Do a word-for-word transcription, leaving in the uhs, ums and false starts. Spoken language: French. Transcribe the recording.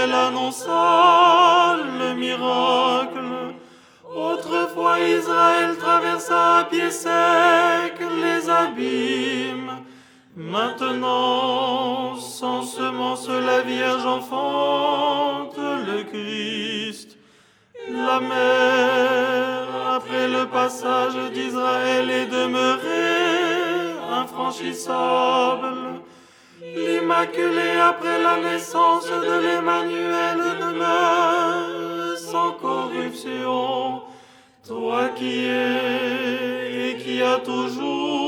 Emmanuel annonça le miracle. Autrefois Israël traversa à pied sec les abîmes. Maintenant, sans semence, la Vierge enfante le Christ. La mer, après le passage d'Israël, est demeurée infranchissable. L'Immaculée, après la naissance de l'Emmanuel, demeure sans corruption. Toi qui es et qui as toujours